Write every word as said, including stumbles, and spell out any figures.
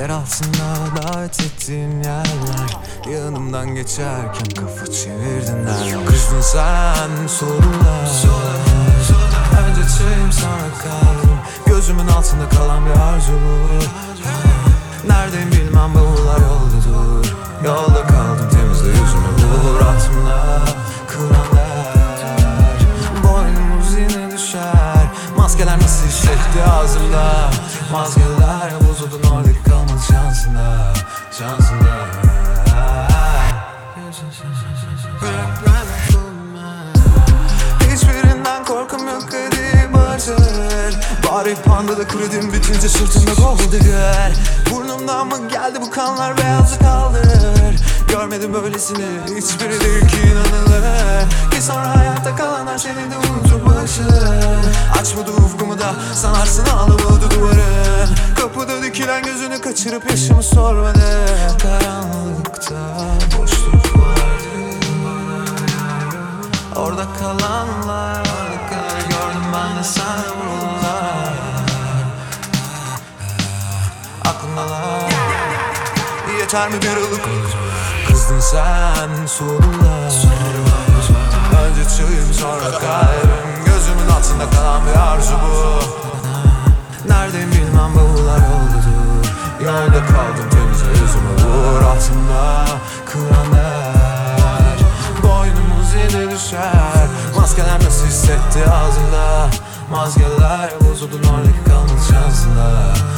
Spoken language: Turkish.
Yer altında davet ettiğin yerler, yanımdan geçerken kafa çevirdin her. Kızdın sen sorular, önce çayım sonra kalbim. Gözümün altında kalan bir arzu bu. Neredeyim bilmem, bavullar yoldadır. Yolda kaldım, temizle yüzümü vur. Altımda kıranlar, boynumuz yine düşer. Maskeler nasıl hissetti ağzımda, maskeler bozuldu, oradaki kalmadı şansında, şansında. Hiçbirinden korkum yok, hadi başır. Bari pandada kredim bitince sırtımda gold digger. Burnumdan mı geldi bu kanlar, beyazı kaldır. Görmedim böylesini, hiçbiri değil ki inanılır. Ki sonra hayatta kalanlar seni de unutup başır. Açmadı ufkumu da sanarsın ağlamadı duvarı. Kapıda dikilen gözünü kaçırıp yaşımı sormadı. Karanlıkta boşluk vardı, orada kalanlar, gördüm ben de sen buralar. Aklımdalar, yeter mi bir ılık? Kızdın sen sorular, önce çayım sonra kalbim. Gözümün altında kalan bir arzu bu. Neredeyim bilmem, bavullar yoldadır. Yolda kaldım, temizle yüzümü vur. Altımda kıranlar, boynumuz yine düşer. Maskeler nasıl hissetti ağzında, maskeler bozuldu, oradaki kalmadı şansında.